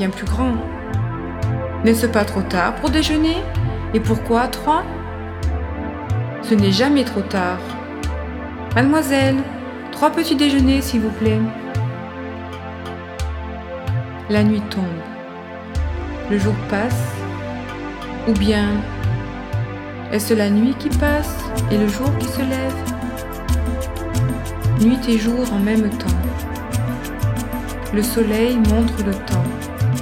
bien plus grand. N'est-ce pas trop tard pour déjeuner? Et pourquoi 3? Ce n'est jamais trop tard. Mademoiselle, 3 petits déjeuners, s'il vous plaît. La nuit tombe. Le jour passe. Ou bien, est-ce la nuit qui passe et le jour qui se lève? Nuit et jour en même temps. Le soleil montre le temps.